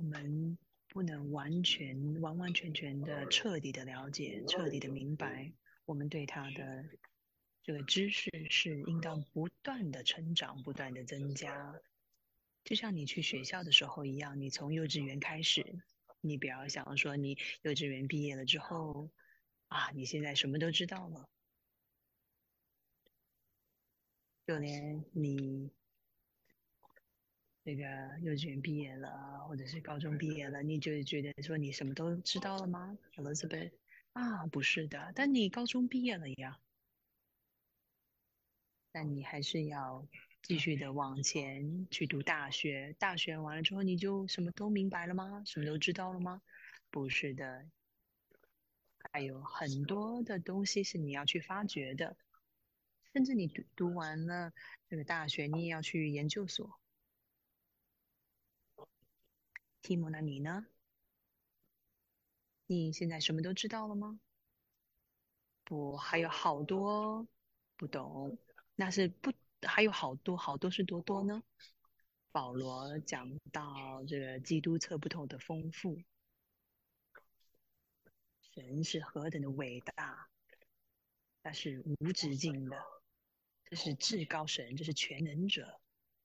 们不能完完全全的彻底的了解、彻底的明白，我们对他的这个知识是应当不断的成长、不断的增加。就像你去学校的时候一样，你从幼稚园开始，你不要想说你幼稚园毕业了之后啊，你现在什么都知道了。就连你这个幼稚园毕业了，或者是高中毕业了，你就觉得说你什么都知道了吗，Elizabeth？啊，不是的，但你高中毕业了呀，但你还是要继续的往前去读大学。大学完了之后，你就什么都明白了吗？什么都知道了吗？不是的，还有很多的东西是你要去发掘的，甚至你读完了这个大学，你也要去研究所。提姆，那你呢？你现在什么都知道了吗？不，还有好多不懂，那是不，还有好多好多是多多呢。保罗讲到这个基督测不透的丰富，神是何等的伟大，那是无止境的，这是至高神，这是全能者。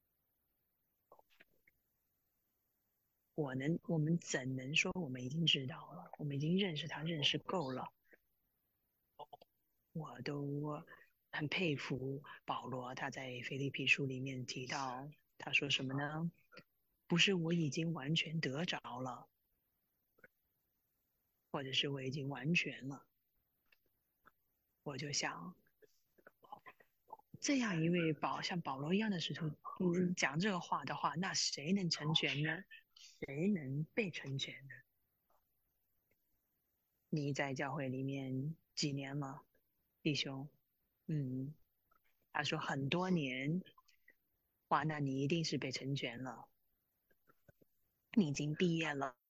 我们怎能说我们已经知道了？我们已经认识他，认识够了。我都很佩服保罗，他在腓立比书里面提到，他说什么呢？不是我已经完全得着了，或者是我已经完全了。我就想，这样一位像保罗一样的使徒，讲这个话的话，那谁能成全呢？谁能被成全呢？你在教会里面几年了，弟兄？嗯，他说很多年，哇，那你一定是被成全了，你已经毕业了。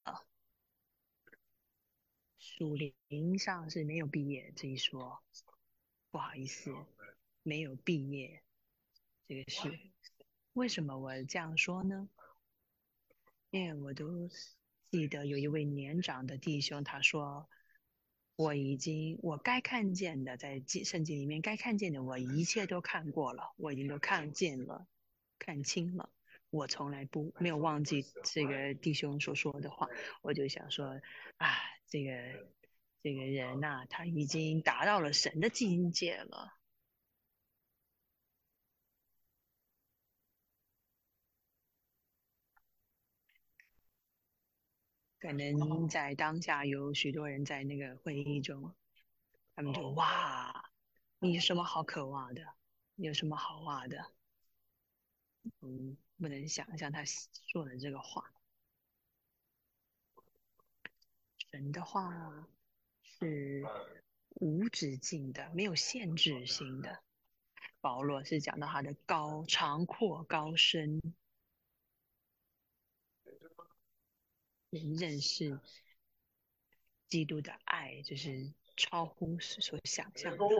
属灵上是没有毕业这一说，不好意思，没有毕业这个事。为什么我这样说呢？因为我都记得有一位年长的弟兄，他说：我该看见的，在圣经里面该看见的，我一切都看过了，我已经都看见了，看清了。我从来没有忘记这个弟兄所说的话，我就想说，啊，这个人呐、他已经达到了神的境界了。可能在当下有许多人在那个会议中，他们就哇，你有什么好渴望的？你有什么好挖的？不能想象他说的这个话。神的话是无止境的，没有限制性的。保罗是讲到他的长阔高深，认识基督的爱，就是超乎所想象的。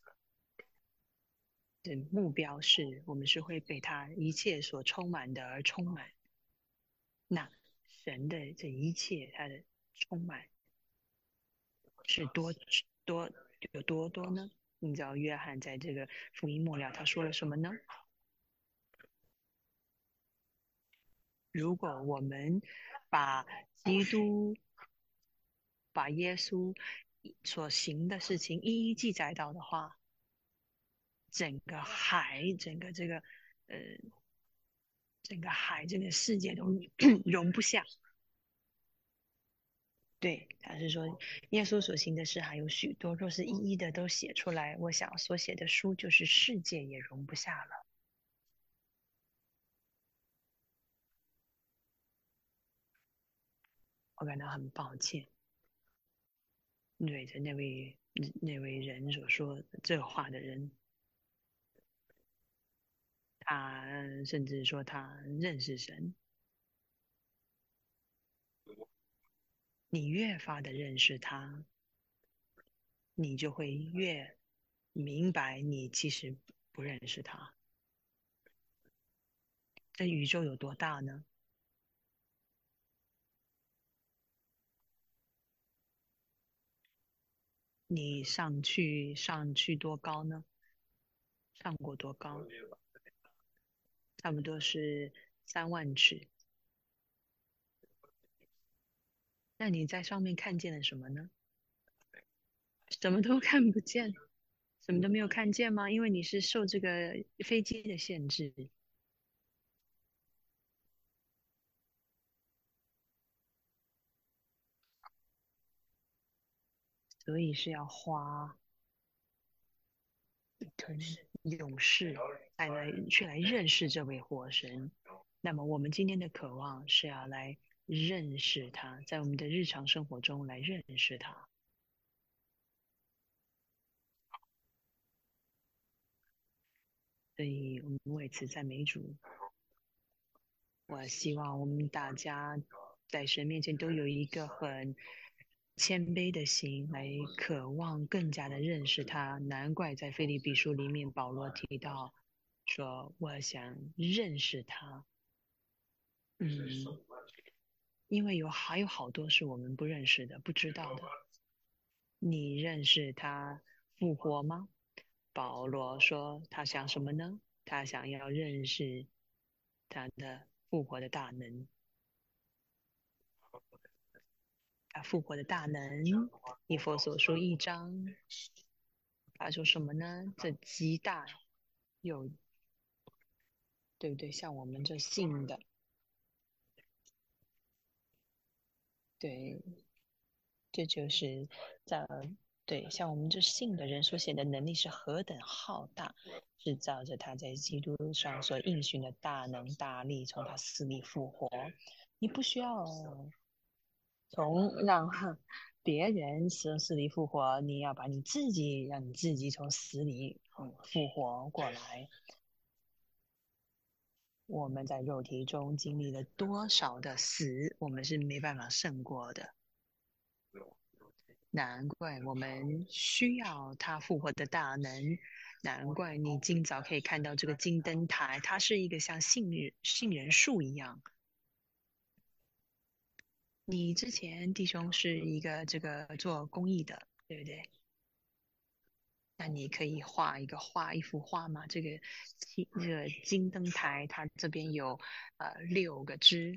的目标是我们是会被他一切所充满的而充满。那神的这一切，他的充满是多有多多呢？你知道约翰在这个福音末了他说了什么呢？如果我们把基督、把耶稣所行的事情一一记载到的话，整个海、呃整个海、这个世界都容不下。对，他是说耶稣所行的事还有许多，若是一一的都写出来，我想所写的书就是世界也容不下了。我感到很抱歉，对着那位人所说这话的人，他甚至说他认识神，你越发的认识他，你就会越明白你其实不认识他。这宇宙有多大呢？ 你上去多高呢？上过多高？差不多是3万尺。那你在上面看见了什么呢？什么都看不见，什么都没有看见吗？因为你是受这个飞机的限制，所以是要花一吞勇士来认识这位活神。那么我们今天的渴望是要来认识他，在我们的日常生活中来认识他。所以我们为此赞美主。我希望我们大家在神面前都有一个很谦卑的心，来渴望更加的认识他。难怪在腓立比书里面，保罗提到说：“我想认识他。”嗯，因为还有好多是我们不认识的、不知道的。你认识他复活吗？保罗说他想什么呢？他想要认识他的复活的大能。他复活的大能，以佛所说1章，他说什么呢？这极大有，对不对？像我们这信的，对，这就是在对，像我们这信的人所显的能力是何等浩大，是照着他在基督上所应许的大能大力，从他死里复活。你不需要让别人从死里复活，你要把你自己让你自己从死里复活过来。我们在肉体中经历了多少的死，我们是没办法胜过的。难怪我们需要他复活的大能。难怪你今早可以看到这个金灯台，它是一个像杏仁树一样。你之前弟兄是一个这个做公益的，对不对？那你可以画一幅画吗？这个金灯台，它这边有6个枝，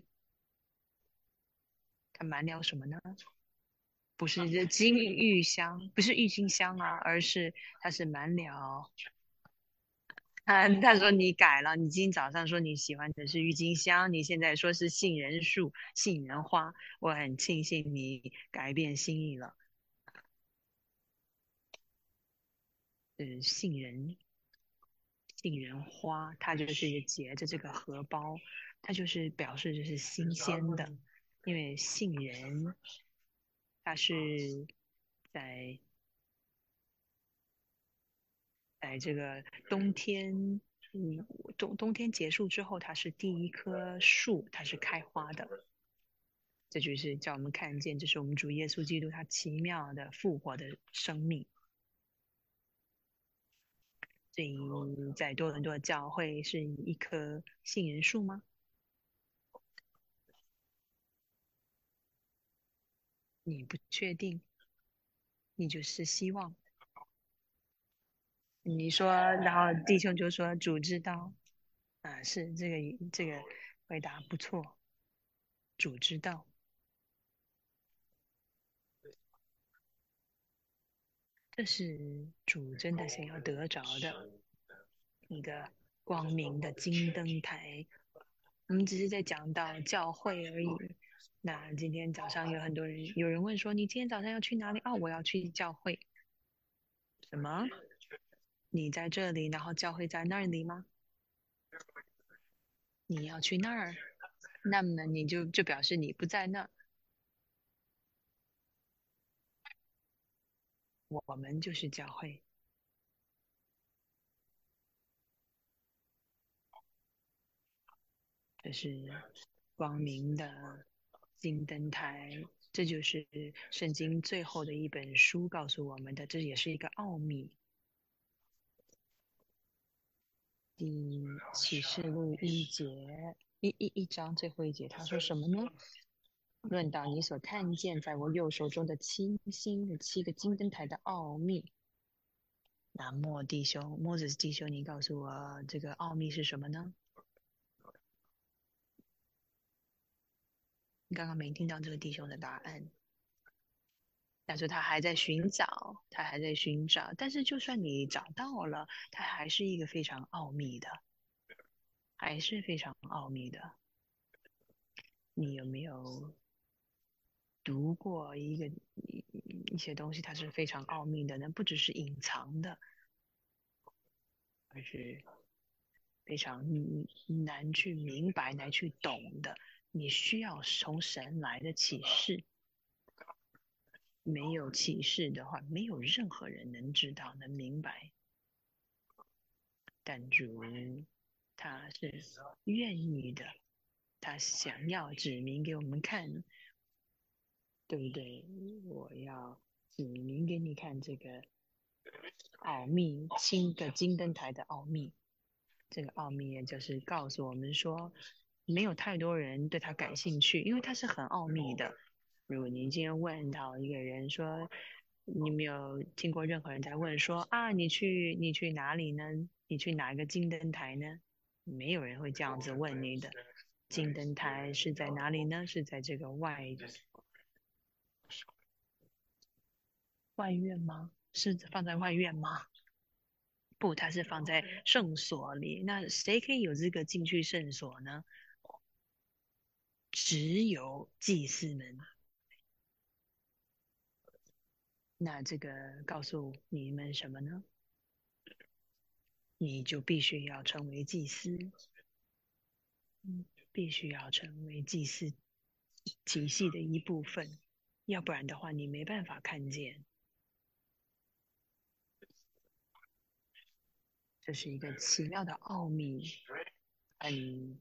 它满了什么呢？不是这金玉香，不是郁金香啊，而是它是满了。他说你改了，你今天早上说你喜欢的是郁金香，你现在说是杏仁树、杏仁花，我很庆幸你改变心意了。杏仁花，它就是结着这个荷包，它就是表示这是新鲜的，因为杏仁它是在这个冬天，嗯，冬天结束之后，它是第一棵树，它是开花的。这就是叫我们看见，这是我们主耶稣基督他奇妙的复活的生命。所以在多伦多的教会是一棵杏仁树吗？你不确定，你就是希望。你说，然后弟兄就说主知道，啊，是这个回答不错，主知道，这是主真的想要得着的一个光明的金灯台。我们只是在讲到教会而已。那今天早上有很多人，有人问说：“你今天早上要去哪里？”哦，我要去教会。什么？你在这里，然后教会在那里吗？你要去那儿，那么你就表示你不在那儿。我们就是教会，这是光明的金灯台。这就是圣经最后的一本书告诉我们的，这也是一个奥秘。启示录1章最后一节，他说什么呢？ 论到你所看见在我右手中的七星的7个金灯台的奥秘。那莫弟兄，莫子弟兄，你告诉我这个奥秘是什么呢？你刚刚没听到这个弟兄的答案。他说他还在寻找，他还在寻找。但是就算你找到了，它还是一个非常奥秘的，还是非常奥秘的。你有没有读过一些东西，它是非常奥秘的呢？不只是隐藏的，而是非常难去明白、难去懂的。你需要从神来的启示。没有启示的话，没有任何人能知道、能明白。但主他是愿意的，他想要指明给我们看，对不对？我要指明给你看这个奥秘，新的金灯台的奥秘。这个奥秘也就是告诉我们说，没有太多人对他感兴趣，因为他是很奥秘的。如果你今天问到一个人说，你没有听过任何人在问说啊，你去哪里呢？你去哪个金灯台呢？没有人会这样子问你的。金灯台是在哪里呢？是在这个外院吗？是放在外院吗？不，它是放在圣所里。那谁可以有资格进去圣所呢？只有祭司们。那这个告诉你们什么呢？你就必须要成为祭司，必须要成为祭司体系的一部分，要不然的话，你没办法看见。这是一个奇妙的奥秘，很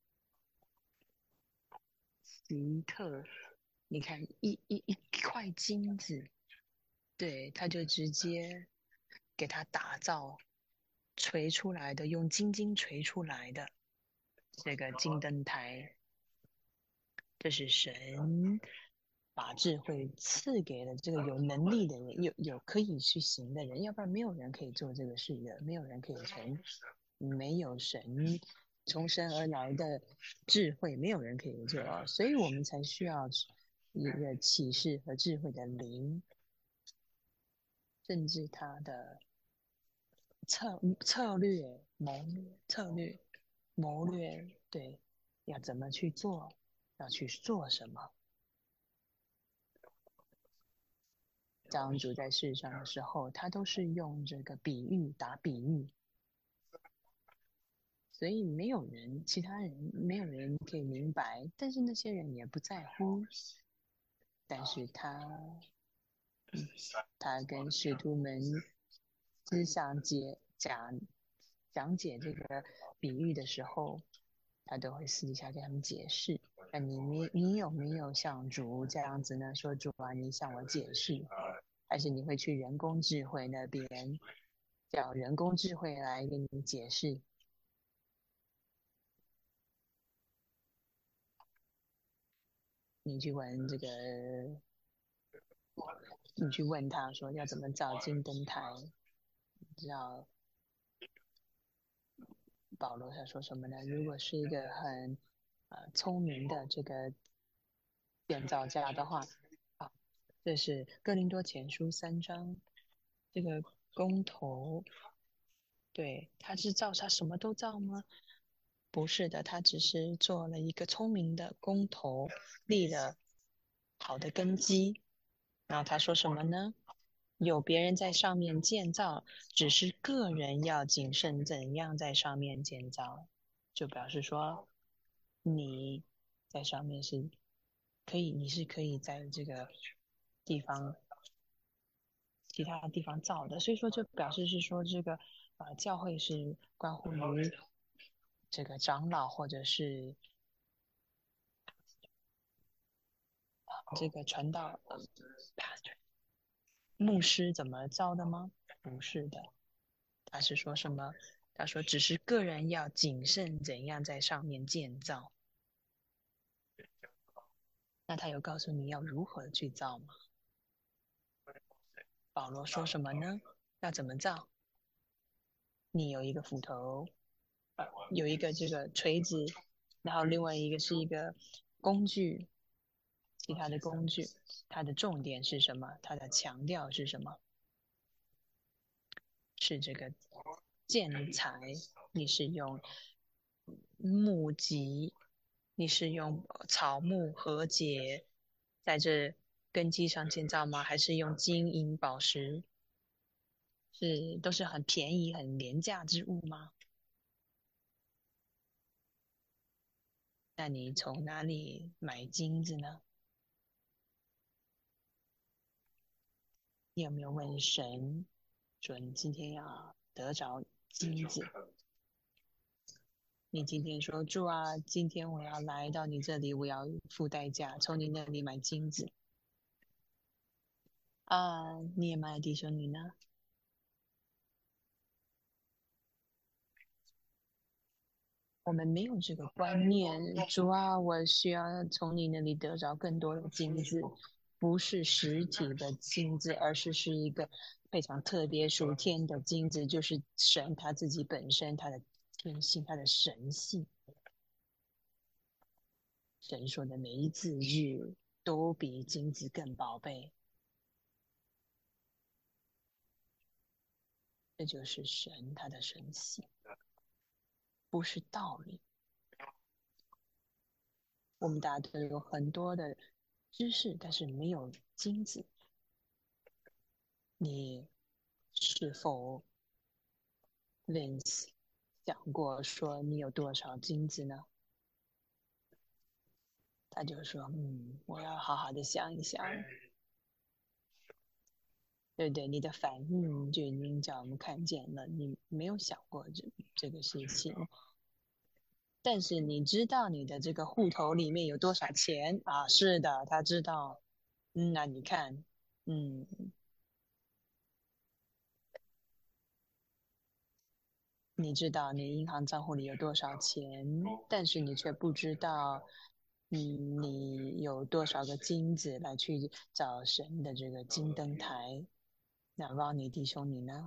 奇特。你看，一块金子，对，他就直接给它打造锤出来的，用金锤出来的这个金灯台，这是神把智慧赐给了这个有能力的人，有可以去行的人，要不然没有人可以做这个事的，没有人可以成，没有神从神而来的智慧，没有人可以做，所以我们才需要一个启示和智慧的灵，甚至他的策略，对，要怎么去做，要去做什么。当主在世上的时候，他都是用这个比喻打比喻，所以其他人没有人可以明白，但是那些人也不在乎。但是他跟使徒们思想讲解这个比喻的时候，他都会私底下跟他们解释。那你有没有像主这样子呢？说主啊，你向我解释，还是你会去人工智慧那边叫人工智慧来给你解释？你去问这个，你去问他说要怎么造金灯台，你知道保罗他说什么呢？如果是一个很聪明的这个建造家的话，啊，这是哥林多前书3章，这个工头，对，他是造他什么都造吗？不是的，他只是做了一个聪明的工头，立了好的根基。然后他说什么呢？有别人在上面建造，只是个人要谨慎怎样在上面建造，就表示说你在上面是可以，你是可以在这个地方其他地方造的，所以说就表示是说这个教会是关乎于这个长老或者是这个传道牧师怎么造的吗？不是的，他是说什么？他说只是个人要谨慎怎样在上面建造。 那他有告诉你要如何去造吗？保罗说什么呢？要怎么造？你有一个斧头，有一个这个锤子，然后另外一个是一个工具，其他的工具，它的重点是什么？它的强调是什么？是这个建材，你是用木吉，你是用草木合结在这根基上建造吗？还是用金银宝石？都是很便宜、很廉价之物吗？那你从哪里买金子呢？你有没有问神说你今天要得着金子？你今天说主啊，今天我要来到你这里，我要付代价从你那里买金子啊！你也买弟兄，你呢？我们没有这个观念，主啊，我需要从你那里得着更多的金子，不是实体的金子，而是一个非常特别属天的金子，就是神他自己本身他的天性，他的神性。神说的每一字日都比金子更宝贝，这就是神他的神性，不是道理。我们大家都有很多的知识，但是没有金子。你是否 Vince 想过说你有多少金子呢？他就说，我要好好的想一想。对对，你的反应就已经叫我们看见了，你没有想过这个事情。但是你知道你的这个户头里面有多少钱啊？是的，他知道。那你看，嗯，你知道你银行账户里有多少钱，但是你却不知道，你有多少个金子来去找神的这个金灯台。那望你弟兄你呢？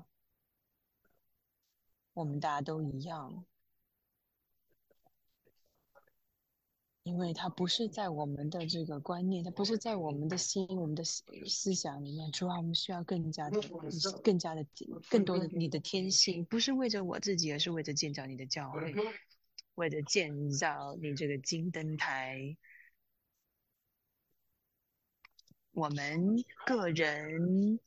我们大家都一样，因为它不是在我们的这个观念，它不是在我们的心、我们的思想里面。主要我们需要更加的、更多的你的天性，不是为着我自己，而是为着建造你的教会，为了建造你这个金灯台。我们个人，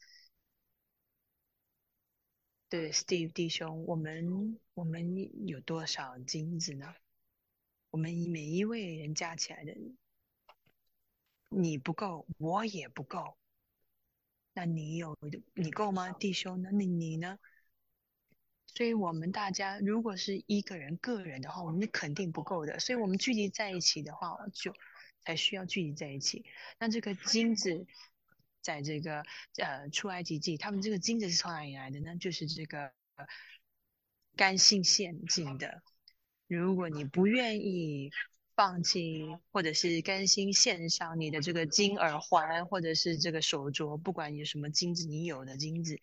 对 Steve 弟兄，我们有多少金子呢？我们每一位人加起来的，你不够，我也不够。那你够吗，弟兄呢？那你呢？所以我们大家如果是一个人个人的话，我们肯定不够的。所以我们聚集在一起的话，就才需要聚集在一起。那这个金子，在这个出埃及记，他们这个金子是从哪里来的呢？就是这个甘心献祭的。如果你不愿意放弃，或者是甘心献上你的这个金耳环，或者是这个手镯，不管有什么金子，你有的金子，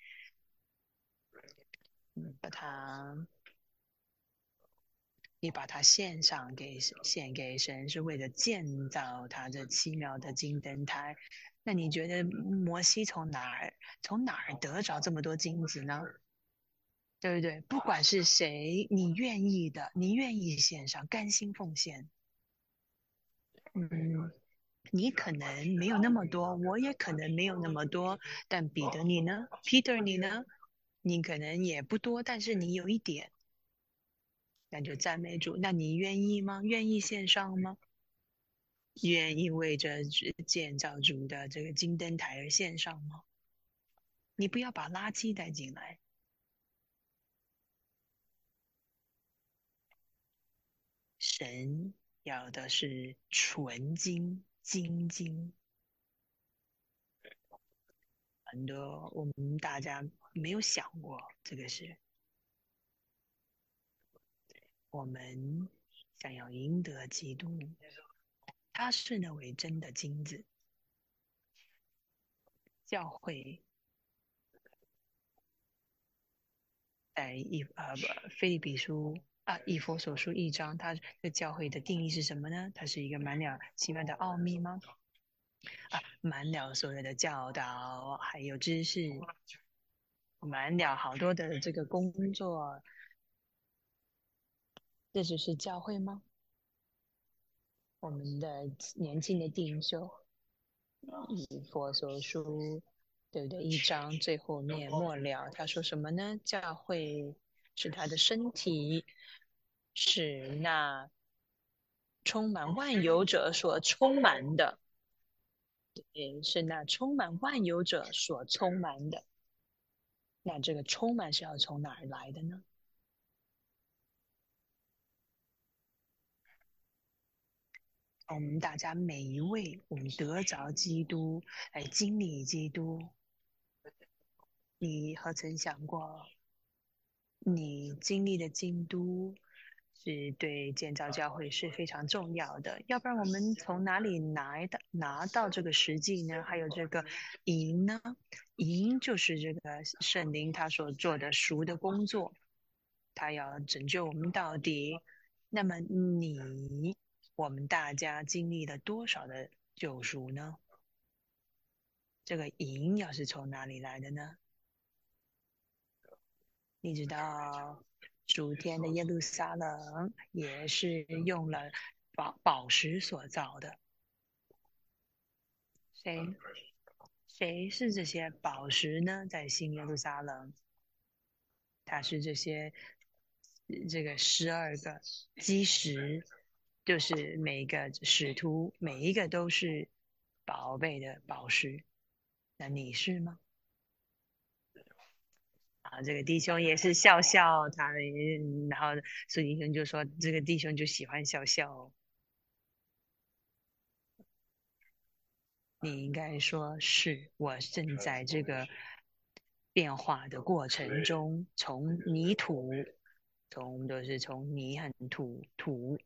把它把它献给神，是为了建造他这奇妙的金灯台。那你觉得摩西从哪儿得着这么多金子呢？对不对？不管是谁，你愿意的，你愿意献上，甘心奉献。嗯，你可能没有那么多，我也可能没有那么多，但彼得你呢？Peter 你呢？你可能也不多，但是你有一点，那就赞美主。那你愿意吗？愿意献上吗？愿意为着建造主的这个金灯台而献上吗？你不要把垃圾带进来。神要的是纯金、精金。很多我们大家没有想过这个事。我们想要赢得基督， 他视那为真的金子。教会在腓立比书以弗所书1章，它的教会的定义是什么呢？它是一个满了奇妙的奥秘吗？满了所有的教导，还有知识，满了好多的这个工作，这就是教会吗？我们的年轻的弟兄，以佛所书，对不对？1章最后面末了，他说什么呢？教会是他的身体，是那充满万有者所充满的，也是那充满万有者所充满的。那这个充满是要从哪儿来的呢？我们大家每一位，我们得着基督，来经历基督。你何曾想过，你经历的基督是对建造教会是非常重要的？要不然我们从哪里拿到这个实际呢？还有这个银呢？银就是这个圣灵他所做的赎的工作，他要拯救我们到底。那么我们大家经历了多少的救赎呢？这个银要是从哪里来的呢？你知道，主天的耶路撒冷也是用了宝石所造的。谁谁是这些宝石呢？在新耶路撒冷，它是这个12个基石，就是每个使徒每一个都是宝贝的宝石。那你是吗？这个弟兄也是笑笑，然后苏弟兄就说这个弟兄就喜欢笑笑。你应该说是我正在这个变化的过程中，从泥土，都是从泥和土，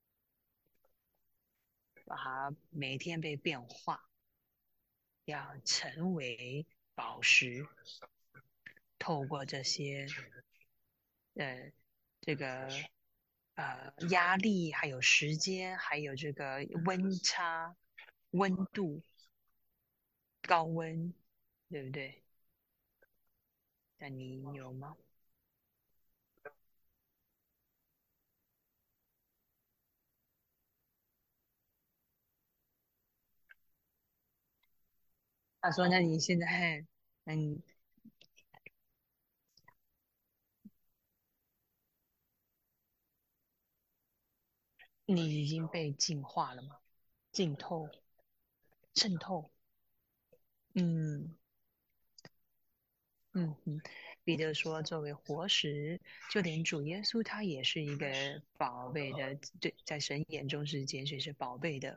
把它每天被变化，要成为宝石，透过这些呃这个压力，还有时间，还有这个温差、温度、高温，对不对？那你有吗？他说：“那你现在，那你已经被净化了吗？浸透、渗透。嗯嗯。彼得说，作为活石，就连主耶稣他也是一个宝贝的，对，在神眼中是拣选是宝贝的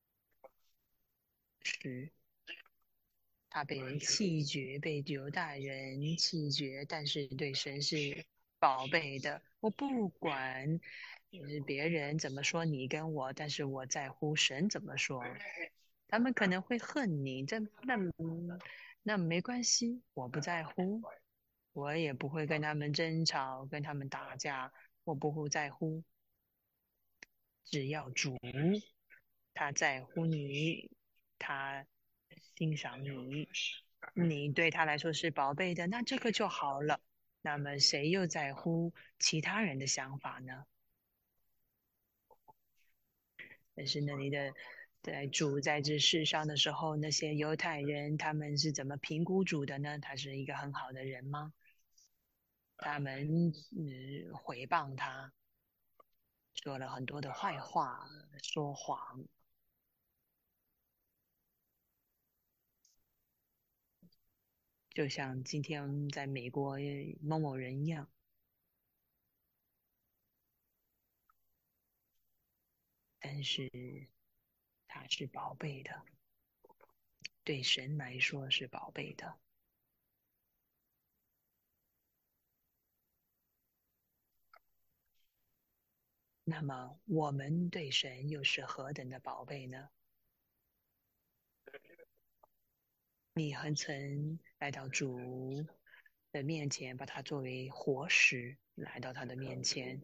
石。他被人弃绝，被犹太人弃绝，但是对神是宝贝的。我不管就是别人怎么说你跟我，但是我在乎神怎么说。他们可能会恨你，那没关系，我不在乎，我也不会跟他们争吵，跟他们打架，我不在乎。只要主他在乎你，他欣赏你，你对他来说是宝贝的，那这个就好了。那么谁又在乎其他人的想法呢？但是那里的在主在这世上的时候，那些犹太人他们是怎么评估主的呢？他是一个很好的人吗？他们毁谤他，说了很多的坏话，说谎，就像今天在美国某某人一样。但是他是宝贝的，对神来说是宝贝的。 那么我们对神又是何等的宝贝呢？你很曾来到主的面前，把他作为活石来到他的面前，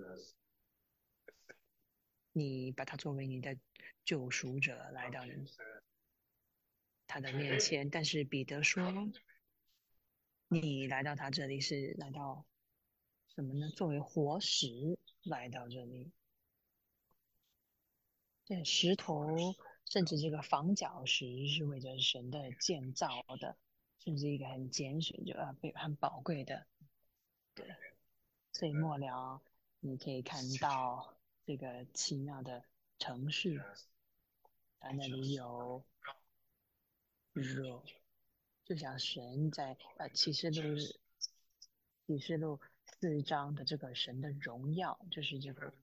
你把他作为你的救赎者来到他的面前。但是彼得说，你来到他这里是来到什么呢？作为活石来到这里。这石头，甚至这个房角石是为着神的建造的，甚至一个很简水就很宝贵的。对，所以末了你可以看到这个奇妙的城市，它那里有就像神在启示录4章的这个神的荣耀，就是这个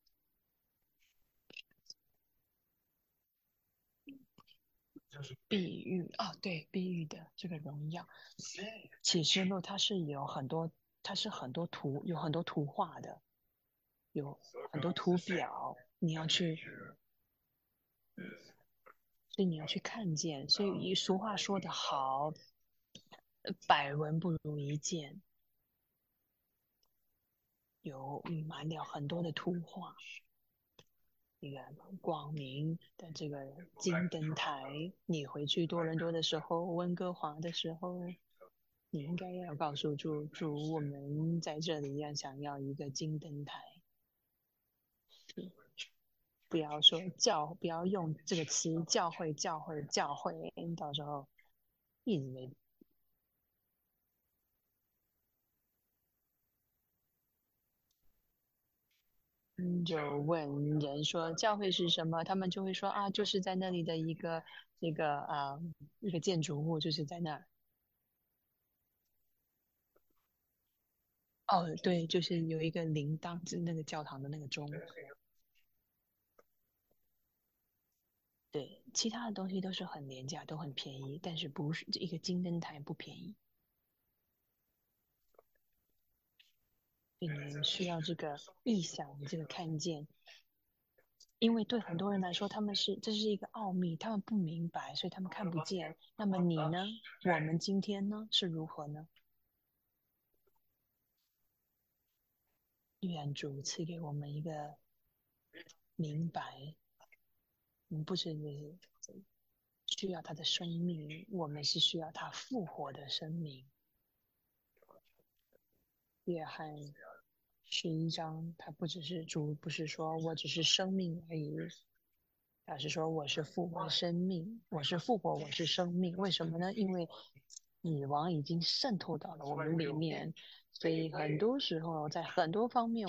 碧玉啊，对，碧玉的这个荣耀。启示录它是有很多，它是很多图，有很多图画的，有很多图表，所以你要去看见。所以俗话说得好，百闻不如一见，有满了很多的图画。一个光明的这个金灯台，你回去多伦多的时候，温哥华的时候，你应该要告诉主，我们在这里要想要一个金灯台。不要说不要用这个词教会，到时候一直没就问人说教会是什么，他们就会说啊，就是在那里的一个建筑物，就是在那儿。哦，对，就是有一个铃铛，就是那个教堂的那个钟。对，其他的东西都是很廉价，都很便宜，但是不是一个金灯台不便宜。你需要这个意想，这个看见，因为对很多人来说，这是一个奥秘，他们不明白，所以他们看不见。那么你呢？我们今天呢是如何呢？愿主赐给我们一个明白，不是需要他的生命，我们是需要他复活的生命。约翰11章，他不只是主，不是说我只是生命而已，他是说我是复活生命，我是复活，我是生命。为什么呢？因为死亡已经渗透到了我们里面，所以很多时候在很多方面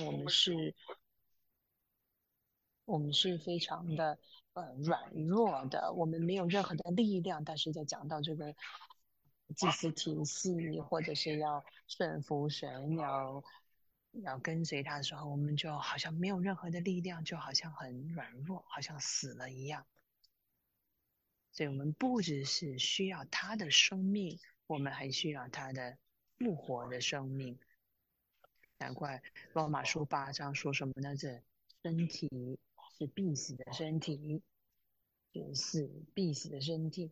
我们是非常的软弱的，我们没有任何的力量。但是在讲到这个祭司体系，或者是要顺服神，要跟随他的时候，我们就好像没有任何的力量，就好像很软弱，好像死了一样。所以我们不只是需要他的生命，我们还需要他的复活的生命。难怪罗马书8章说什么呢？这身体是必死的身体，就是必死的身体。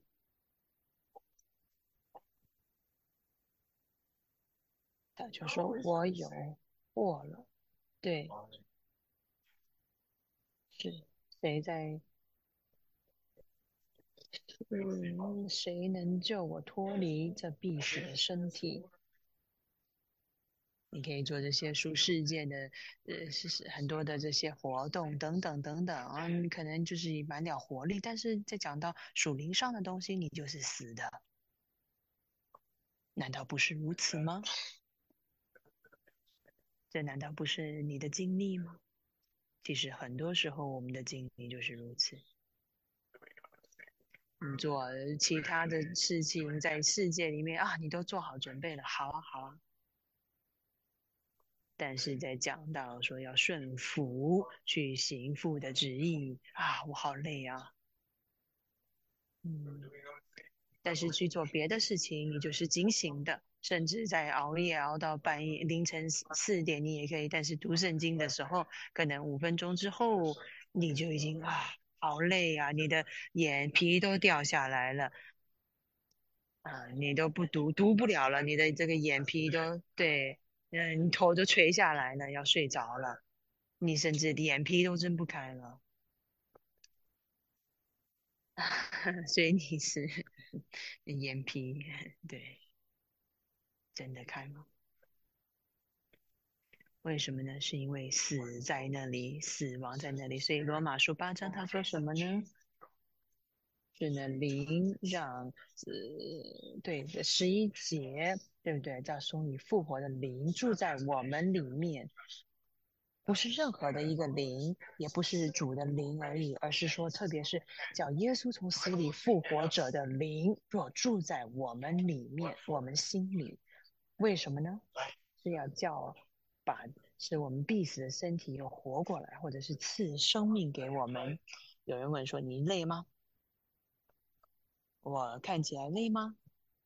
他就说我有祸了。对，是谁在？谁能救我脱离这必死的身体？你可以做这些属世界的，是很多的这些活动等等等等啊，你可能就是满了活力，但是在讲到属灵上的东西，你就是死的，难道不是如此吗？这难道不是你的经历吗？其实很多时候我们的经历就是如此。你做其他的事情，在世界里面啊，你都做好准备了，好啊，好啊。但是在讲到说要顺服去行父的旨意啊，我好累啊。嗯， 但是去做别的事情，你就是警醒的，甚至在熬夜熬到半夜凌晨4点，你也可以。但是读圣经的时候，可能5分钟之后，你就已经好累啊，你的眼皮都掉下来了。你都不读不了了，你的这个眼皮都对，你头都垂下来了，要睡着了，你甚至眼皮都睁不开了。所以你是眼皮对睁得开吗？为什么呢？是因为死在那里，死亡在那里。所以罗马书8章他说什么呢？是呢，灵让对11节，对不对？叫说你复活的灵住在我们里面，不是任何的一个灵，也不是主的灵而已，而是说，特别是叫耶稣从死里复活者的灵，若住在我们里面，我们心里，为什么呢？是要把使我们必死的身体又活过来，或者是赐生命给我们。有人问说：“你累吗？我看起来累吗？”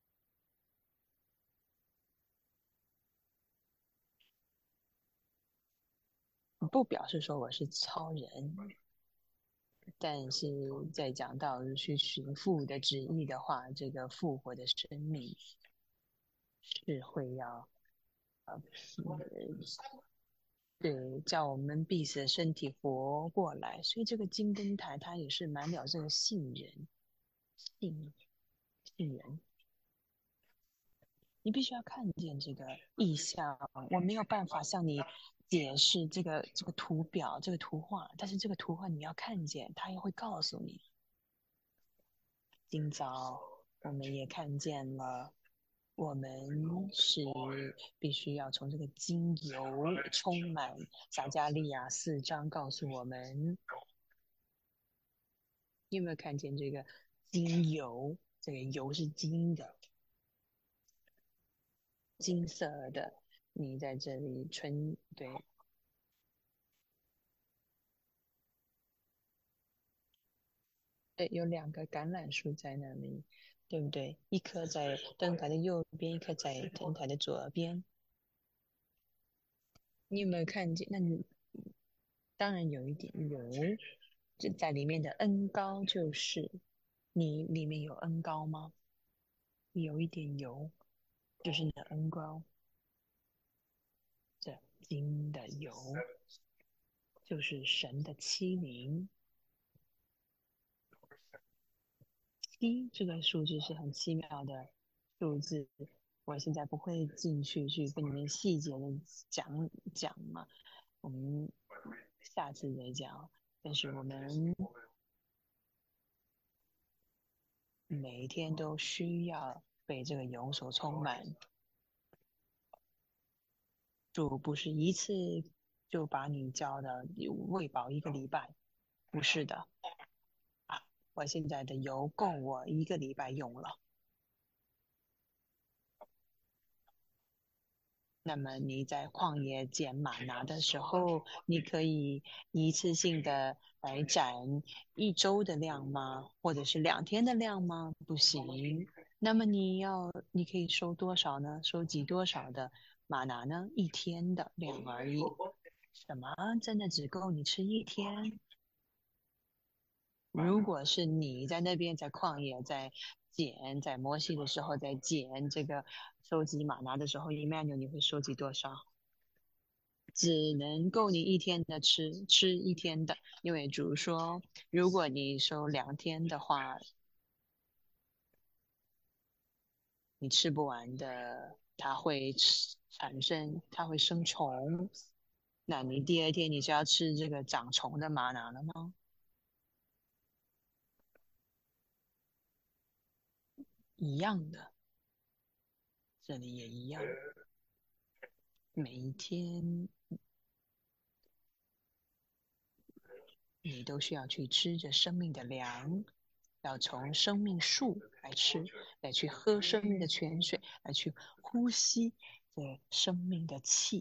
不表示说我是超人，但是在讲到去寻父的旨意的话，这个复活的生命是会要呃对叫我们必死的身体活过来，所以这个金灯台它也是满了这个信信人，你必须要看见这个意象，我没有办法向你解释这个图表这个图画，但是这个图画你要看见，它也会告诉你。今早我们也看见了，我们是必须要从这个精油充满。撒加利亚4章告诉我们，你有没有看见这个精油？这个油是金的，金色的。你在这里对，有2个橄榄树在那里，对不对？一棵在灯台的右边，一棵在灯台的左边。你有没有看见？那你当然有一点油，就在里面的恩膏就是你里面有恩膏吗？有一点油，就是你的恩膏，这金的油就是神的欺凌。七这个数字是很奇妙的数字，我现在不会进去跟你们细节的讲嘛，我们下次再讲。但是我们每一天都需要被这个油所充满。主不是一次就把你教的喂饱1个礼拜，不是的。我现在的油够我1个礼拜用了。那么你在旷野捡玛拿的时候，你可以一次性的来斩1周的量吗？或者是2天的量吗？不行。那么你可以收多少呢？收集多少的玛拿呢？1天的量而已。什么？真的只够你吃1天？如果是你在那边在旷野在摩西的时候在捡这个收集玛拿的时候，Emmanuel 你会收集多少？只能够你1天的吃1天的，因为主说，如果你收2天的话，你吃不完的，它会生虫。那你第2天你是要吃这个长虫的玛拿了吗？一样的，这里也一样，每一天你都需要去吃着生命的粮，要从生命树来吃，来去喝生命的泉水，来去呼吸这生命的气。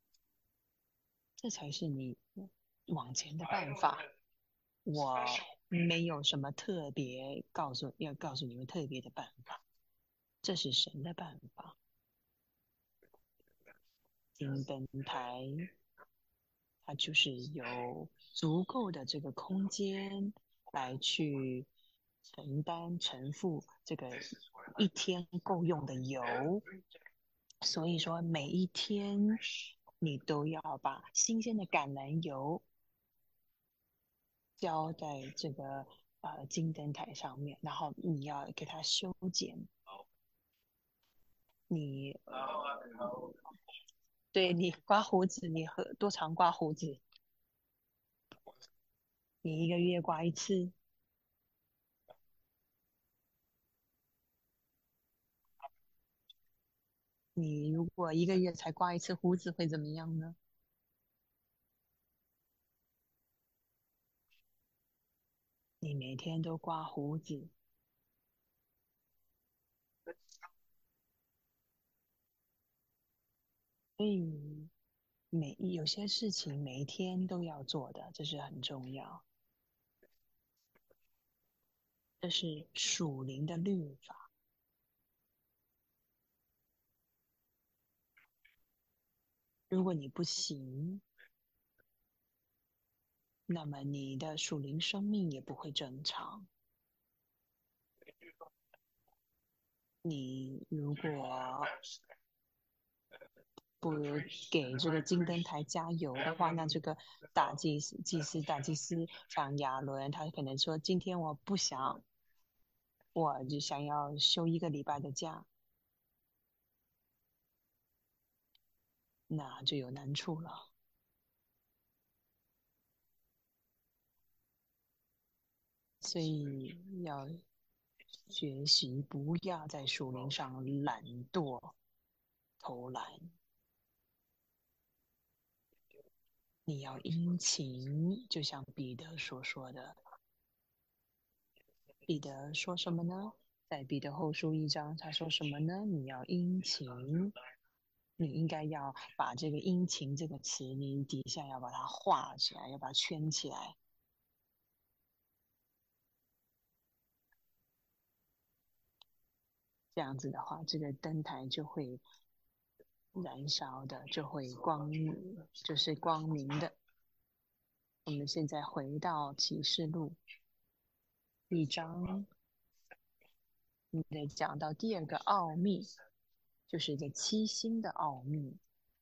这才是你往前的办法。我没有什么特别要告诉你们特别的办法，这是神的办法。金灯台，它就是有足够的这个空间来去承负这个一天够用的油，所以说每一天你都要把新鲜的橄榄油浇在这个金灯台上面，然后你要给它修剪。你对你刮胡子，你多长刮胡子？你一个月刮一次？你如果一个月才刮一次胡子，会怎么样呢？你每天都刮胡子，所以有些事情每一天都要做的，这是很重要，这是属灵的律法。如果你不行，那么你的属灵生命也不会正常。你如果不给这个金灯台加油的话，那这个大祭司像亚伦，他可能说今天我不想，我就想要休一个礼拜的假，那就有难处了。所以要学习不要在树林上懒惰偷懒，你要殷勤，就像彼得所说的。彼得说什么呢？在彼得后书1章，他说什么呢？你要殷勤，你应该要把这个殷勤这个词，你底下要把它画起来，要把它圈起来。这样子的话，这个灯台就会燃烧的，就会就是光明的。我们现在回到启示录1章，你得讲到第二个奥秘，就是这七星的奥秘。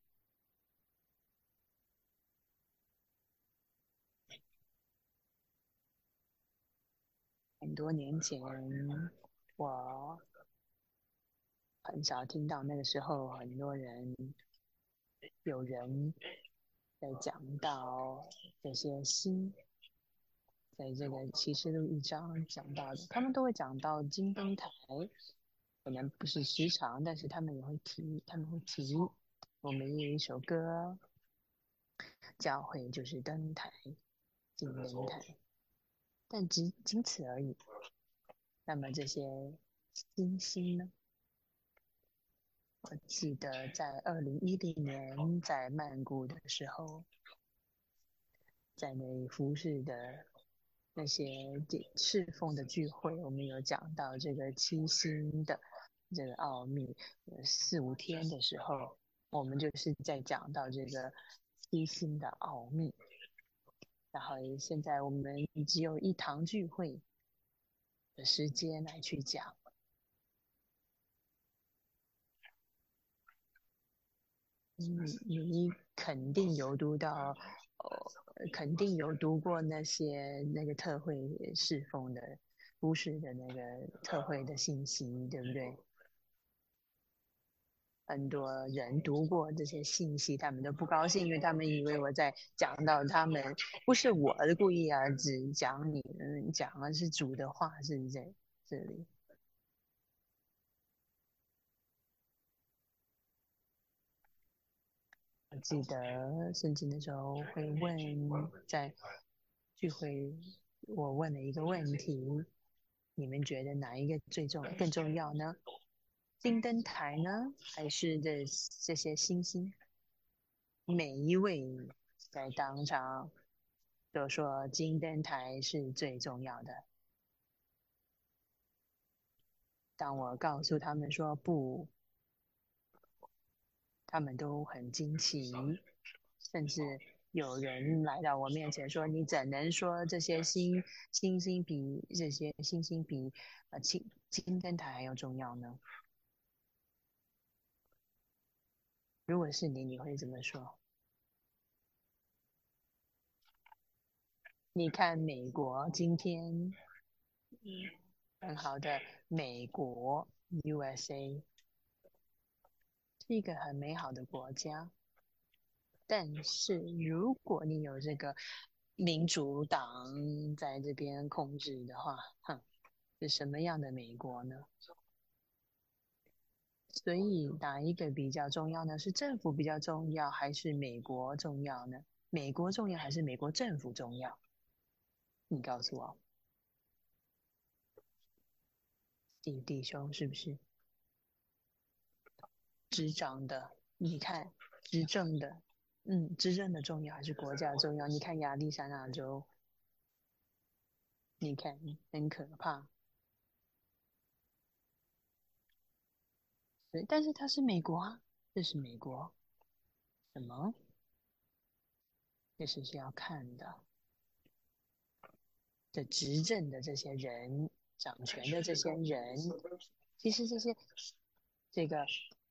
很多年前，我很少听到，那个时候很多人有人在讲到这些星，在这个启示录1章讲到的，他们都会讲到金灯台，可能不是时常，但是他们也会提，他们会提。我们也有一首歌，教会就是灯台，金灯台，但仅此而已。那么这些星星呢？我记得在2010年在曼谷的时候，在那里服侍的那些侍奉的聚会，我们有讲到这个七星的这个奥秘。4、5天的时候，我们就是在讲到这个七星的奥秘。然后现在我们只有一堂聚会的时间来去讲。你肯定有读到，肯定有读过那个特会侍奉的、巫师的那个特会的信息，对不对？很多人读过这些信息，他们都不高兴，因为他们以为我在讲到他们，不是我的故意啊，只讲你，讲的是主的话，是在这里。我记得圣经的时候会问，在聚会我问了一个问题，你们觉得哪一个更重要呢？金灯台呢，还是这些星星？每一位在当场就说金灯台是最重要的。当我告诉他们说不，他们都很惊奇，甚至有人来到我面前说：“你怎能说这些星星比这些星星比金灯台还要重要呢？”如果是你，你会怎么说？你看美国今天很好的美国 USA 是一个很美好的国家，但是如果你有这个民主党在这边控制的话，哼，是什么样的美国呢？所以哪一个比较重要呢？是政府比较重要，还是美国重要呢？美国重要还是美国政府重要？你告诉我，弟兄是不是执掌的？你看执政的，执政的重要还是国家重要？你看亚利桑那州，你看很可怕。对，但是它是美国啊，这是美国，什么？这是要看的。这执政的这些人，掌权的这些人，其实这个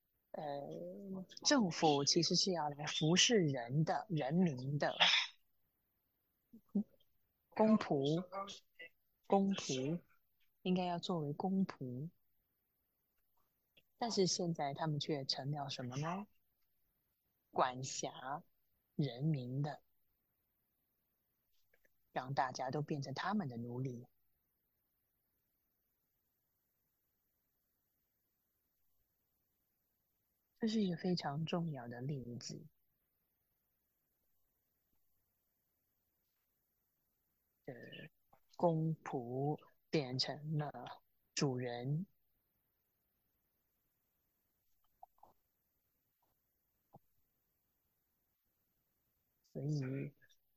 政府其实是要来服侍人的、人民的公仆，公仆应该要作为公仆，但是现在他们却成了什么呢？管辖人民的，让大家都变成他们的奴隶。这是一个非常重要的例子。公仆变成了主人，所以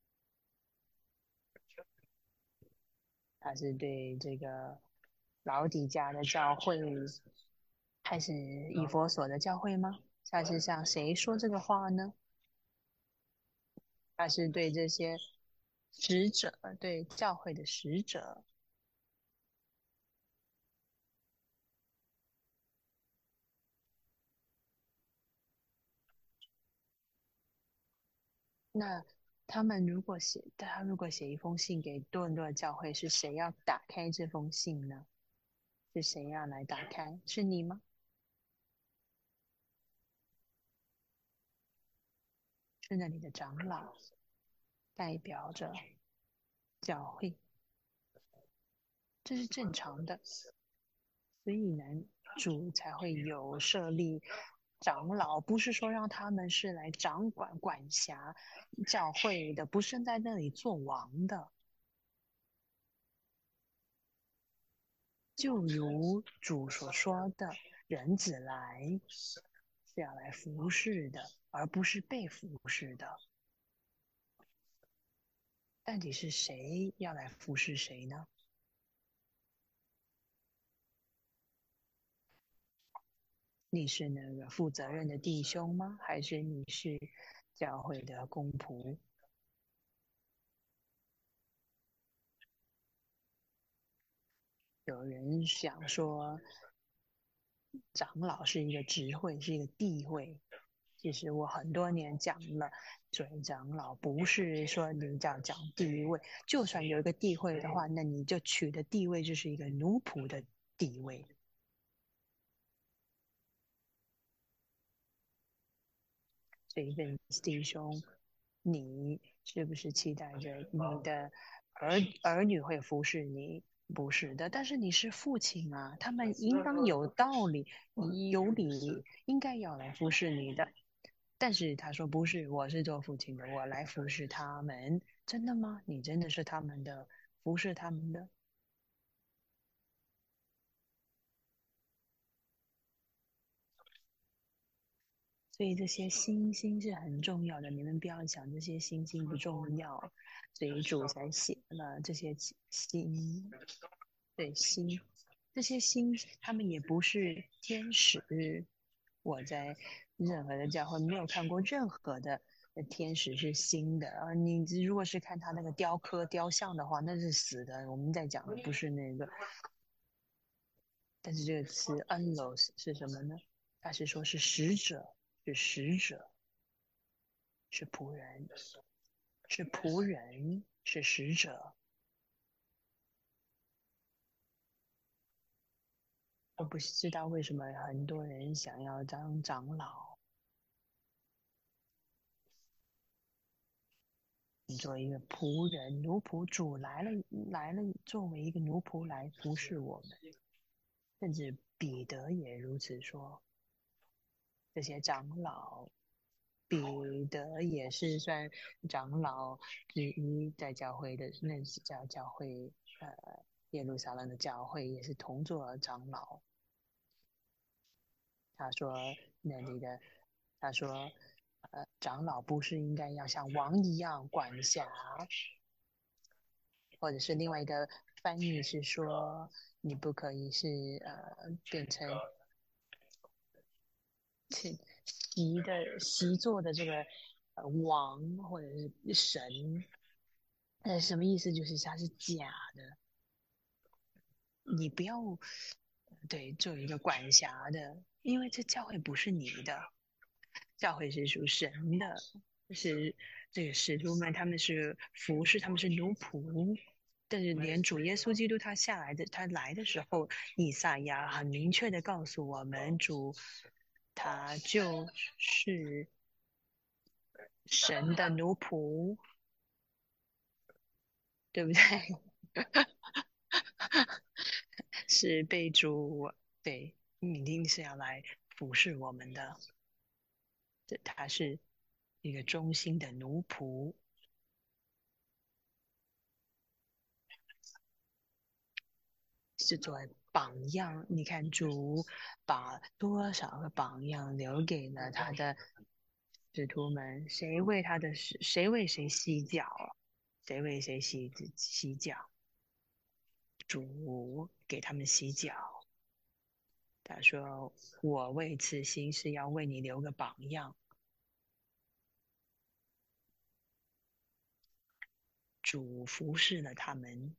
他是对这个老底家的教会，还是以佛所的教会吗？他是向谁说这个话呢？他是对这些使者，对教会的使者。那他如果写一封信给多伦多的教会，是谁要打开这封信呢？是谁要来打开？是你吗？是那里的长老，代表着教会，这是正常的。所以男主才会有设立长老，不是说让他们是来管辖教会的，不是在那里做王的。就如主所说的，人子来是要来服侍的，而不是被服侍的。到底是谁要来服侍谁呢？你是那个负责任的弟兄吗？还是你是教会的公仆？有人想说，长老是一个职位，是一个地位。其实我很多年讲了，所以长老不是说你讲地位，就算有一个地位的话，那你就取的地位就是一个奴仆的地位。所以问弟兄，你是不是期待着你的儿女会服侍你？不是的，但是你是父亲啊，他们应当有道理、有理，应该要来服侍你的。但是他说不是，我是做父亲的，我来服侍他们。真的吗？你真的是他们的，服侍他们的？ 所以这些星星是很重要的，你们不要想这些星星不重要，所以主才写了这些星，对星，这些星他们也不是天使。我在任何的教会没有看过任何的天使是新的啊。你如果是看他那个雕刻雕像的话，那是死的。我们在讲的不是那个，但是这个词 angelos 是什么呢？他是说是使者，是使者，是仆人，是仆人，是使者。我不知道为什么很多人想要当长老。你作为一个仆人、奴仆，主来了，作为一个奴仆来服侍我们，甚至彼得也如此说。这些长老，彼得也是算长老之一，在教会的那教会，耶路撒冷的教会也是同作长老。他说那里的，他说，长老不是应该要像王一样管辖，或者是另外一个翻译是说，你不可以是变成习作的这个王或者是神，什么意思？就是它是假的，你不要对做一个管辖的，因为这教会不是你的，教会是属神的，是这个使徒们他们是服侍，他们是奴仆。但是连主耶稣基督他来的时候，以赛亚很明确的告诉我们，主他就是神的奴仆，对不对？是被主，对，一定是要来服侍我们的。他是一个忠心的奴仆，是作为榜样。你看主把多少个榜样留给了他的使徒们，谁为谁洗脚，谁为谁洗脚，主给他们洗脚。他说：“我为此行是要为你留个榜样。”主服侍了他们，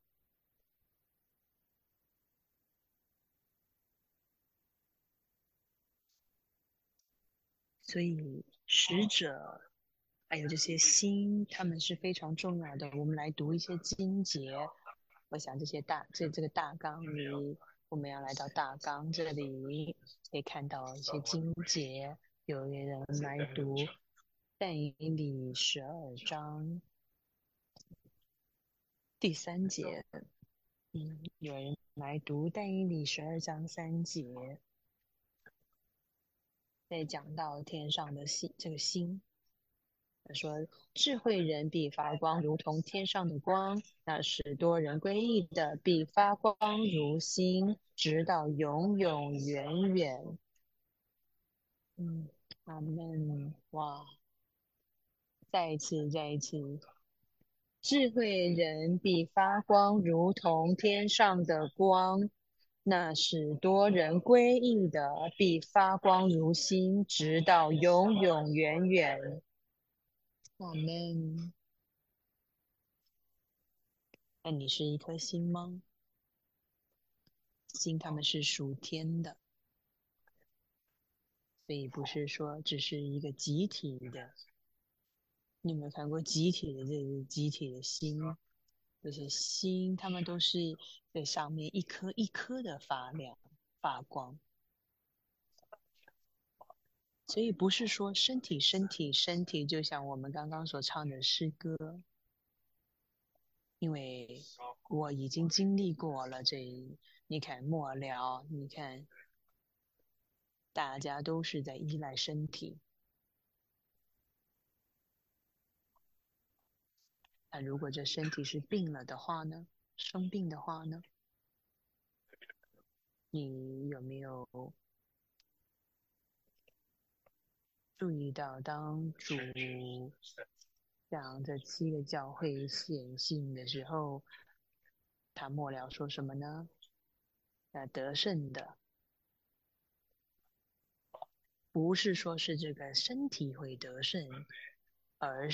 所以使者还有这些星，他们是非常重要的。我们来读一些经节，我想这个大纲里，我们要来到大纲这里，可以看到一些经节。有人来读但以理12章第3节，有人来读但以理12章3节，在讲到天上的星，这个星。他说：“智慧人必发光，如同天上的光；那使多人归义的，必发光如星，直到永永远远。”阿门。哇，再一次，智慧人必发光，如同天上的光；那使多人归义的，必发光如星，直到永永远远。阿门。那你是一颗星吗？星他们是属天的，所以不是说只是一个集体的。你有没有看过集体的这个集体的星？这些星，它们都是在上面一颗一颗的发亮、发光。所以不是说身体，就像我们刚刚所唱的诗歌，因为我已经经历过了你看末了，你看大家都是在依赖身体。那如果这身体是病了的话呢？生病的话呢？你有没有注意到，当主向这7个教会显信的时候，他末了说什么呢？得胜的，不是说是这个身体会得胜，而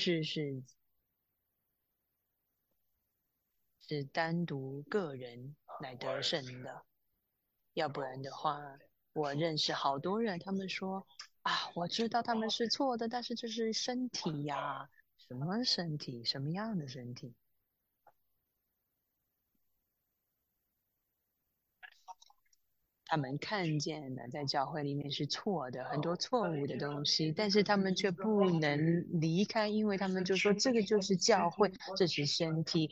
是单独个人来得胜的。要不然的话，我认识好多人，他们说啊，我知道他们是错的，但是这是身体呀，什么身体，什么样的身体？他们看见了在教会里面是错的，很多错误的东西，但是他们却不能离开，因为他们就说这个就是教会，这是身体，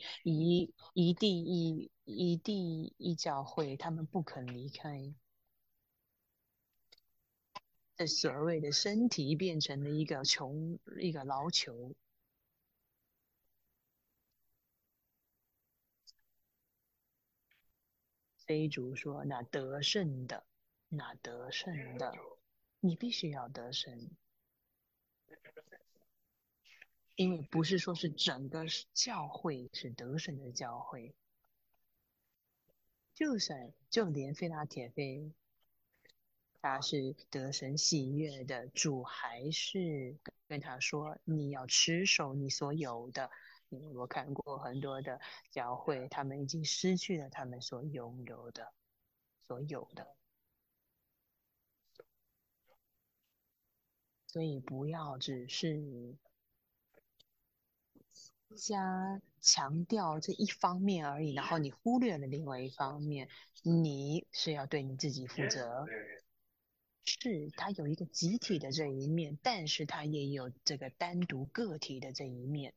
一地一教会，他们不肯离开。这所谓的身体变成了一个劳球。非主说那得胜的，那得胜的，你必须要得胜，因为不是说是整个教会是得胜的教会，就连菲拉铁菲，他是得神喜悦的主，还是跟他说你要持守你所有的。因为我看过很多的教会，他们已经失去了他们所拥有的，所有的。所以不要只是强调这一方面而已，然后你忽略了另外一方面。你是要对你自己负责，是它有一个集体的这一面，但是它也有这个单独个体的这一面。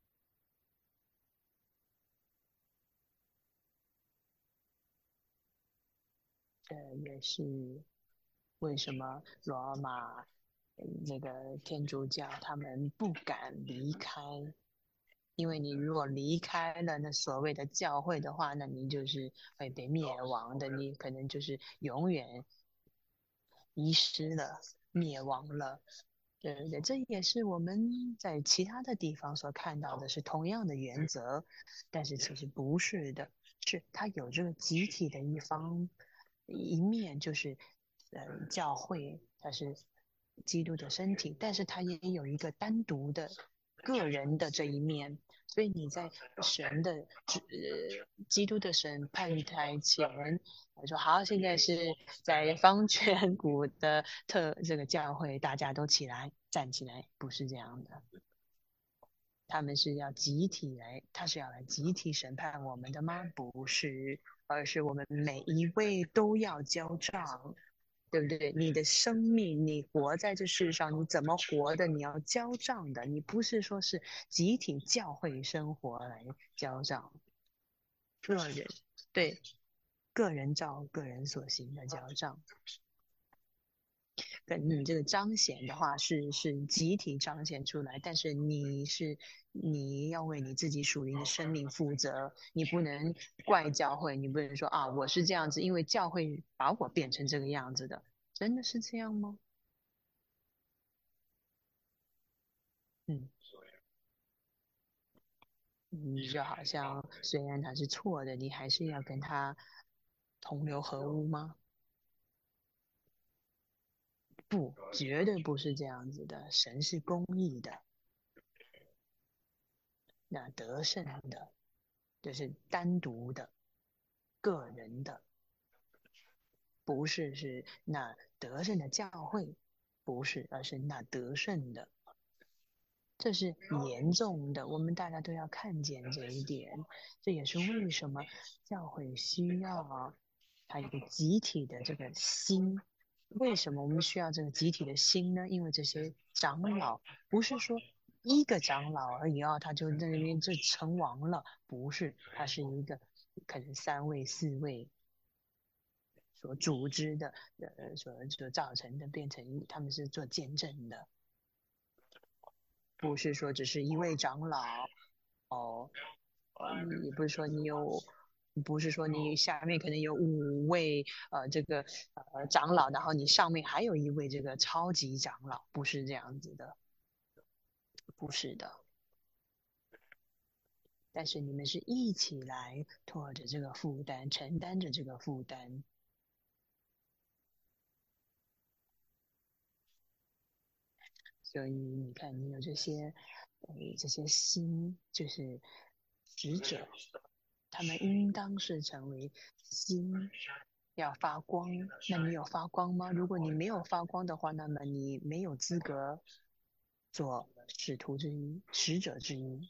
这也是为什么罗马那个天主教他们不敢离开，因为你如果离开了那所谓的教会的话，那你就是会被灭亡的，你可能就是永远遗失了、灭亡了。对对对，这也是我们在其他的地方所看到的是同样的原则，但是其实不是的，是它有这个集体的一面，就是教会它是基督的身体，但是它也有一个单独的个人的这一面。所以你在神的基督的审判台前，我说好，现在是在方圈谷的这个教会，大家都起来站起来，不是这样的。他们是要集体来，他是要来集体审判我们的吗？不是，而是我们每一位都要交账，对不对？你的生命，你活在这世上，你怎么活的，你要交账的。你不是说是集体教会生活来交账，个人对个人照个人所行的交账。跟你这个彰显的话是集体彰显出来，但是你要为你自己属灵的生命负责，你不能怪教会，你不能说啊我是这样子，因为教会把我变成这个样子的，真的是这样吗？嗯，你就好像虽然他是错的，你还是要跟他同流合污吗？不，绝对不是这样子的，神是公义的，那得胜的。就是单独的、个人的，不是那得胜的教会，不是，而是那得胜的，这是严重的，我们大家都要看见这一点。这也是为什么教会需要它一个集体的这个心。为什么我们需要这个集体的心呢？因为这些长老不是说一个长老而已啊，他就在那边就成王了，不是，他是一个可能3位、4位所组织的，所造成的，变成他们是做见证的。不是说只是一位长老哦，也不是说你有，不是说你下面可能有5位这个长老，然后你上面还有一位这个超级长老，不是这样子的，不是的。但是你们是一起来拖着这个负担，承担着这个负担。所以你看，你有这些心，就是使者，他们应当是成为心，要发光。那你有发光吗？如果你没有发光的话，那么你没有资格做使徒之一、使者之一。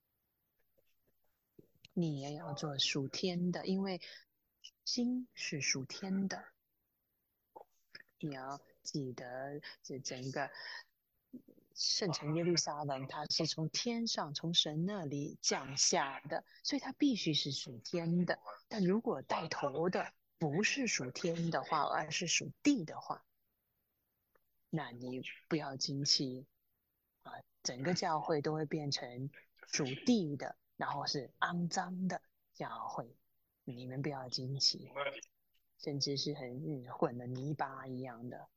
你也要做属天的，因为心是属天的。你要记得，这整个圣城耶路撒冷，它是从天上从神那里降下的，所以它必须是属天的。但如果带头的不是属天的话，而是属地的话，那你不要惊奇啊，整个教会都会变成属地的，然后是肮脏的教会，你们不要惊奇，甚至是很混的泥巴一样的，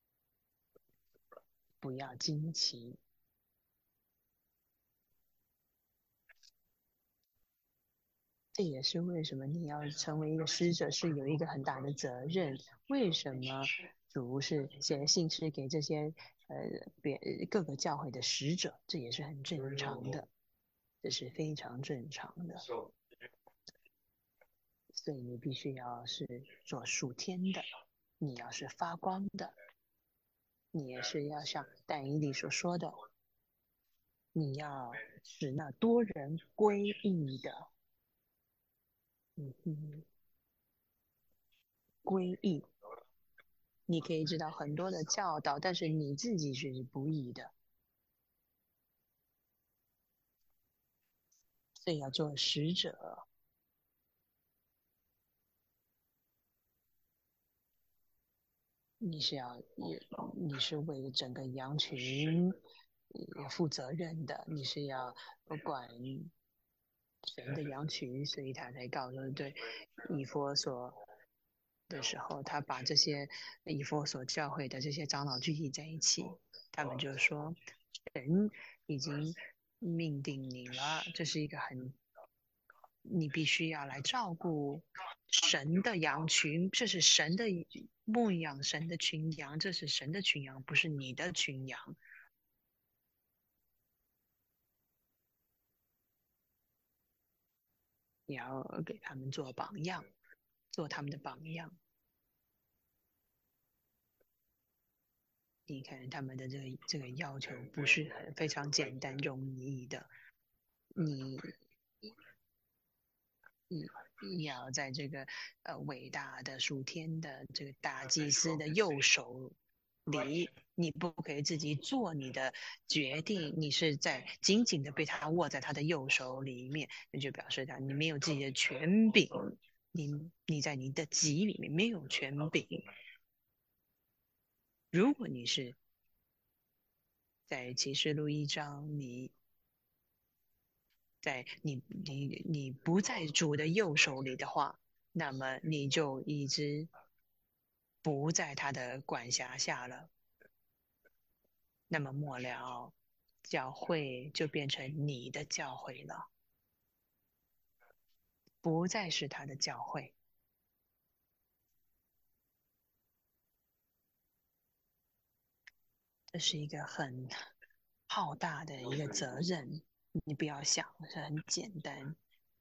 不要惊奇。这也是为什么你要成为一个使者是有一个很大的责任。为什么主是写信是给这些各个教会的使者？这也是很正常的，这是非常正常的。所以你必须要是做属天的，你要是发光的，你也是要像但以理所说的，你要使那多人归义的，归义。你可以知道很多的教导，但是你自己是不义的，所以要做使者。你是为整个羊群负责任的，你是要管神的羊群，所以他才告诉对以佛所的时候，他把这些以佛所教会的这些长老聚集在一起，他们就说神已经命定你了，这是一个你必须要来照顾神的羊群，这是神的牧养神的群羊，这是神的群羊，不是你的群羊。你要给他们做榜样，做他们的榜样。你看他们的这个要求不是非常简单容易的，你你要在这个伟大的属天的这个大祭司的右手里，你不可以自己做你的决定，你是在紧紧的被他握在他的右手里面，那就表示你没有自己的权柄，你在你的己里面没有权柄。如果你是在启示录1章，你不在主的右手里的话，那么你就一直不在他的管辖下了。那么末了，教会就变成你的教会了，不再是他的教会。这是一个很浩大的一个责任，你不要想是很简单，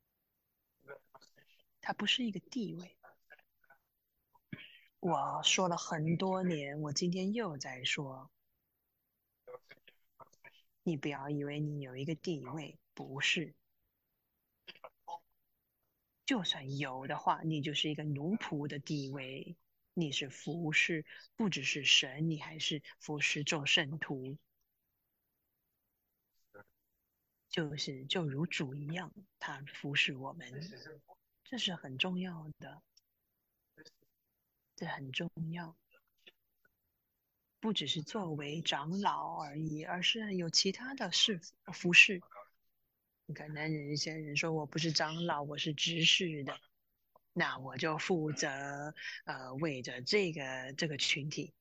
它不是一个地位。我说了很多年，我今天又在说，你不要以为你有一个地位，不是。就算有的话，你就是一个奴仆的地位，你是服侍，不只是神，你还是服侍众圣徒，就如主一样，他服侍我们，这是很重要的，这很重要，不只是作为长老而已，而是有其他的服侍。你看，一些人说我不是长老，我是执事的， 那我就负责为着这个群体，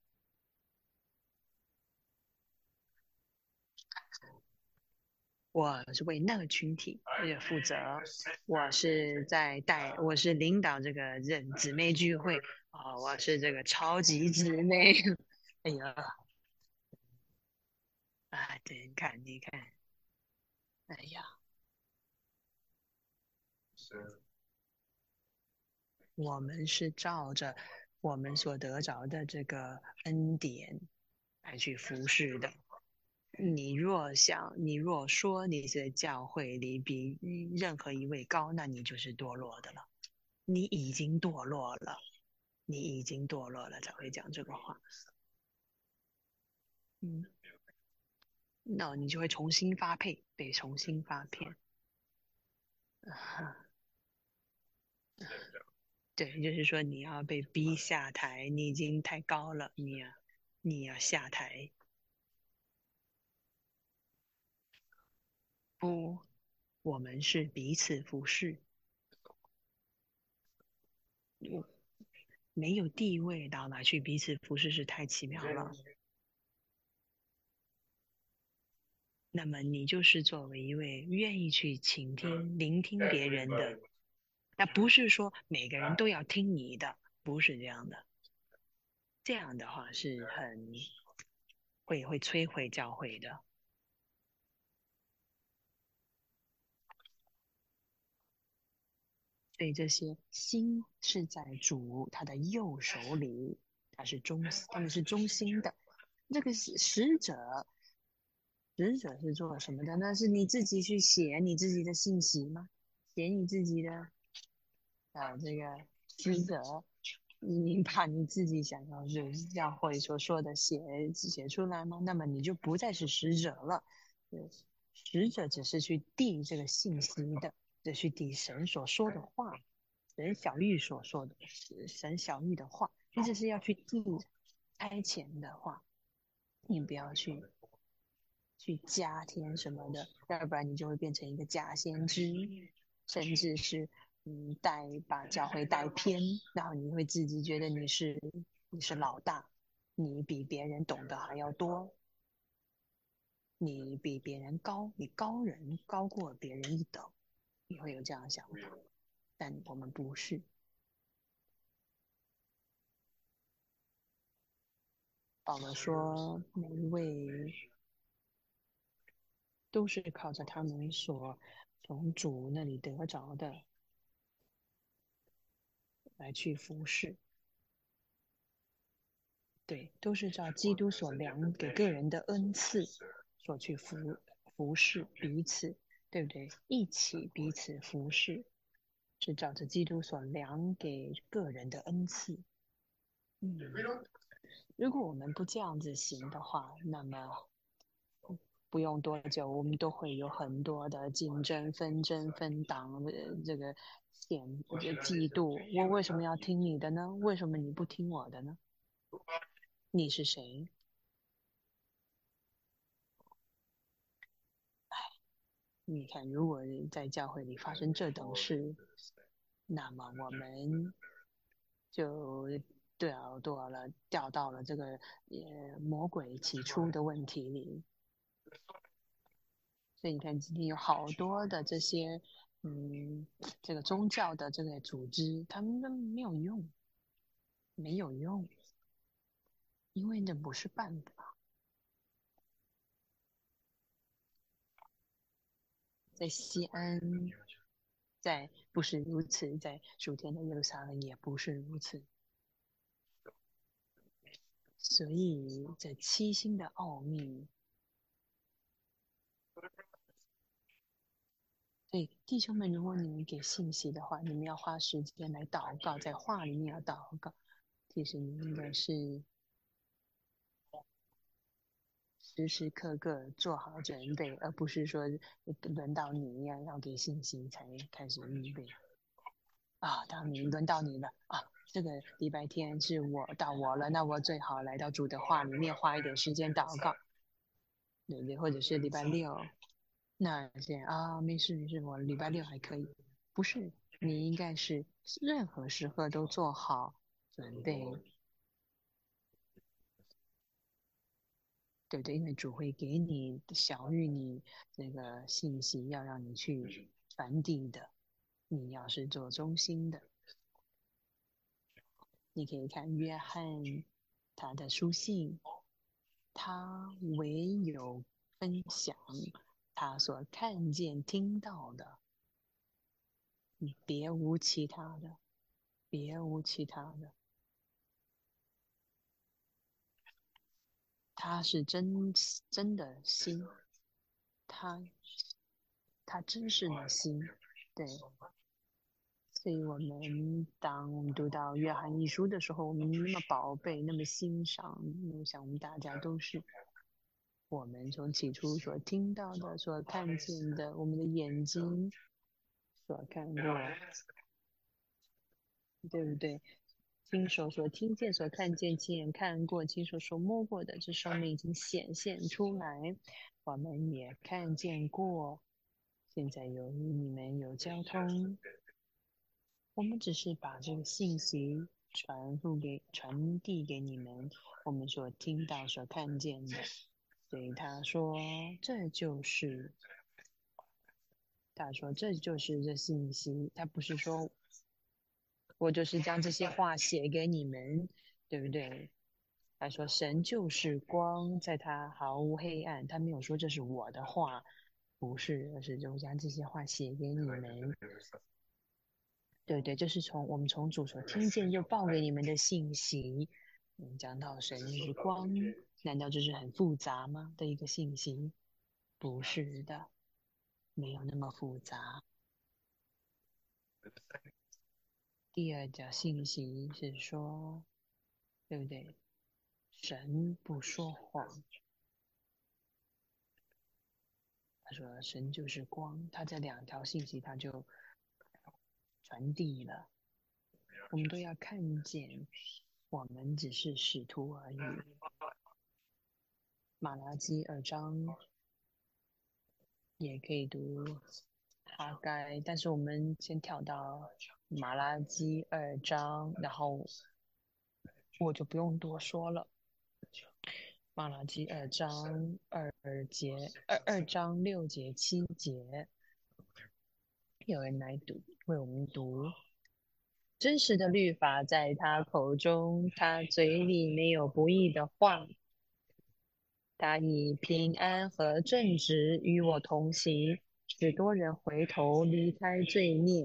我是为那个群体负责，我是领导这个姊妹聚会我是这个超级姊妹，哎呀对，你看，哎呀，我们是照着我们所得着的这个恩典来去服侍的。你若说你是教会里比任何一位高，那你就是堕落的了。你已经堕落了，你已经堕落了才会讲这个话。嗯，那你就会重新发配，被重新发配。对，就是说你要被逼下台，你已经太高了，你要下台。不，我们是彼此服侍，没有地位到哪去彼此服侍是太奇妙了。那么你就是作为一位愿意去倾听、聆听别人的，那不是说每个人都要听你的，不是这样的。这样的话是会摧毁教会的。所以这些心是在主他的右手里，他们是中心的。这个使者是做什么的？那是你自己去写你自己的信息吗？写你自己的这个使者，你把你自己想要就是教会所说的写出来吗？那么你就不再是使者了。使者只是去递这个信息的，只去递神所说的话，神小玉所说的，神小玉的话，你只是要去递差遣的话，你不要去加添什么的，要不然你就会变成一个假先知，甚至是把教会带偏，然后你会自己觉得你是老大，你比别人懂得还要多，你比别人高，你高过别人一等，你会有这样的想法，但我们不是。保罗说，每一位都是靠着他们所从主那里得着的来去服侍。对，都是照基督所量给个人的恩赐所去服侍彼此，对不对？一起彼此服侍，是照着基督所量给个人的恩赐。嗯，如果我们不这样子行的话，那么不用多久，我们都会有很多的竞争、纷争、分党的这个嫉妒。我为什么要听你的呢？为什么你不听我的呢？你是谁？你看，如果在教会里发生这等事，那么我们就掉到了这个魔鬼起初的问题里。所以你看，今天有好多的这些嗯，这个宗教的这个组织，他们都没有用，没有用，因为那不是办法。在西安，不是如此，在属天的耶路撒冷也不是如此。所以这七星的奥秘，对弟兄们，如果你们给信息的话，你们要花时间来祷告，在话里面要祷告。其实你应该是时时刻刻做好准备，而不是说轮到你要给信息才开始预备当你轮到你了这个礼拜天是到我了，那我最好来到主的话里面花一点时间祷告，对不对？或者是礼拜六，那些没事没事，我礼拜六还可以，不是你应该是任何时刻都做好准备，对不对？因为主会给你小于你这个信息，要让你去传递的。你要是做中心的，你可以看约翰他的书信，他唯有分享他所看见、听到的，别无其他的，别无其他的。他是真的心，他他真实的心，对。所以当我们读到约翰一书的时候，我们那么宝贝，那么欣赏，我想我们大家都是我们从起初所听到的、所看见的，我们的眼睛所看过，对不对？亲手所听见、所看见、亲眼看过、亲手所摸过的，这上面已经显现出来，我们也看见过。现在由于你们有交通，我们只是把这个信息传递给你们，我们所听到、所看见的。所以他说这信息，他不是说我就是将这些话写给你们，对不对？他说神就是光，在他毫无黑暗。他没有说这是我的话，不是，而是就将这些话写给你们。对对，就是我们从主所听见又报给你们的信息。讲到神是光，难道这是很复杂吗的一个信息？不是的，没有那么复杂。第二条信息是说，对不对？神不说谎。他说神就是光，他这两条信息他就传递了。我们都要看见，我们只是使徒而已。马拉基2章也可以读哈该，但是我们先跳到马拉基2章，然后我就不用多说了。马拉基2章6节7节，有人来读，为我们读。真实的律法在他口中，他嘴里没有不义的话。他以平安和正直与我同行，使多人回头离开罪孽。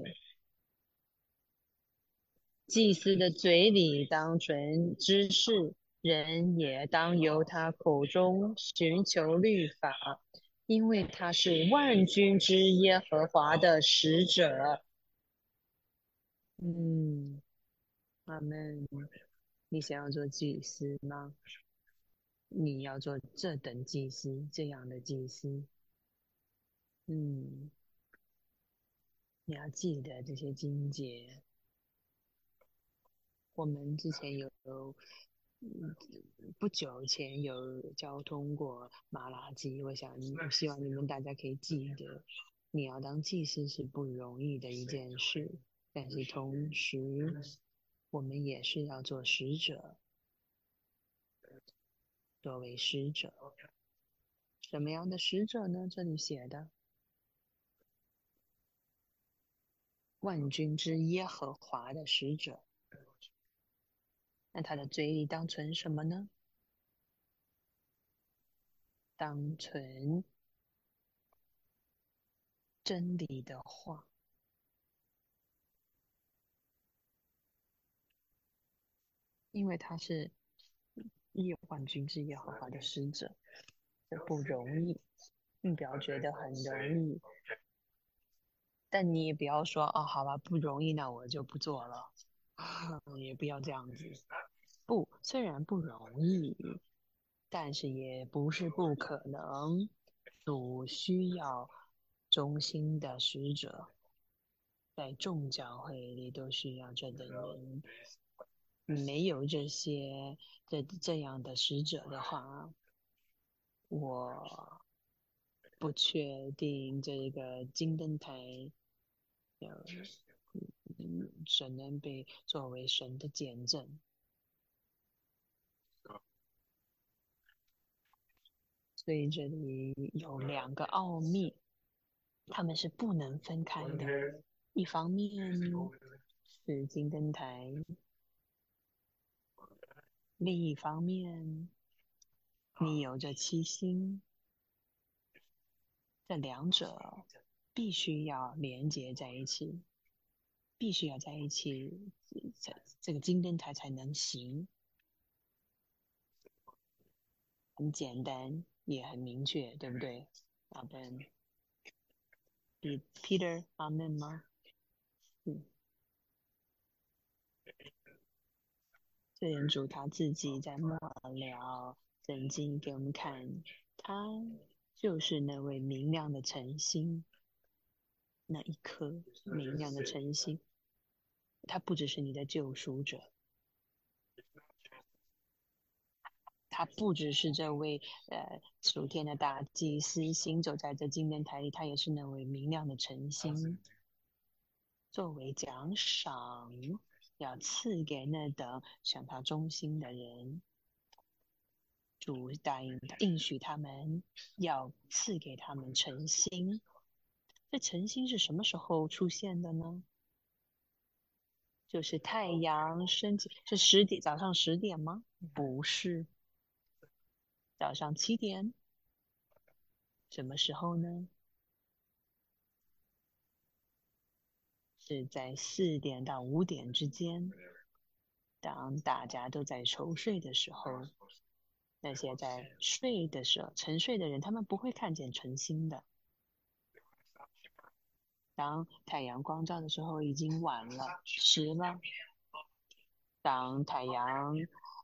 祭司的嘴里当存知识，人也当由他口中寻求律法，因为他是万军之耶和华的使者。阿门。你想要做祭司吗？你要做这等祭司，这样的祭司。嗯，你要记得这些经节。我们之前嗯，不久前有交通过马拉基，我希望你们大家可以记得，你要当祭司是不容易的一件事，但是同时我们也是要做使者，作为使者，什么样的使者呢？这里写的万军之耶和华的使者，那他的嘴里当存什么呢？当存真理的话，因为他是万军之耶和华的使者，这不容易。你不要觉得很容易，但你也不要说哦，好吧，不容易，那我就不做了，也不要这样子。不，虽然不容易，但是也不是不可能。主需要忠心的使者，在众教会里都需要这等人。没有这样的使者的话，我不确定这个金灯台神能被作为神的见证。所以这里有两个奥秘，他们是不能分开的。一方面是金灯台，另一方面你有着七星，这两者必须要连接在一起，必须要在一起，这个金灯台才能行。很简单，也很明确，对不对？阿门。Peter，阿门吗？这人主他自己在末了圣经给我们看，他就是那位明亮的晨星，那一颗明亮的晨星。他不只是你的救赎者，他不只是这位属天的大祭司行走在这金灯台里，他也是那位明亮的晨星。作为奖赏，要赐给那等向他忠心的人。主答应应许他们，要赐给他们晨星。这晨星是什么时候出现的呢？就是太阳升起，是10点，早上10点吗？不是，早上7点。什么时候呢？是在4点到5点之间。当大家都在熟睡的时候，那些在睡的时候沉睡的人，他们不会看见晨星的。当太阳光照的时候，已经晚了，迟了。当太阳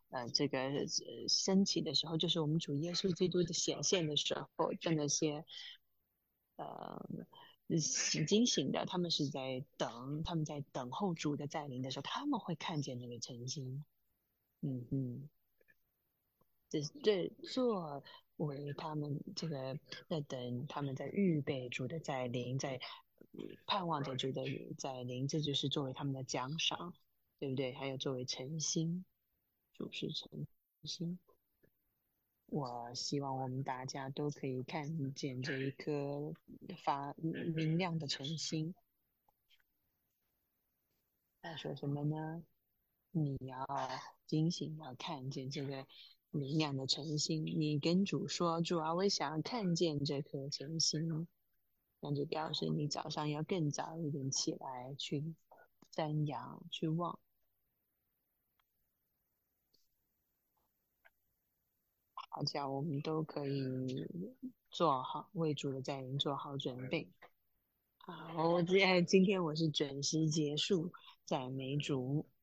升起的时候，就是我们主耶稣基督的显现的时候的那些呃已经醒的，他们是在等，他们在等候主的再临的时候，他们会看见那个晨星。嗯嗯，这作为他们这个在等他们在预备主的再临，在盼望着主的再临，这就是作为他们的奖赏，对不对？还有作为晨星，主是晨星。我希望我们大家都可以看见这一颗明亮的晨星。他说什么呢？你要警醒，要看见这个明亮的晨星。你跟主说：“主啊，我想看见这颗晨星。”那就表示你早上要更早一点起来，去瞻仰、去望。好，这样我们都可以做好为主的再临做好准备。好，今天我是准时结束，赞美主。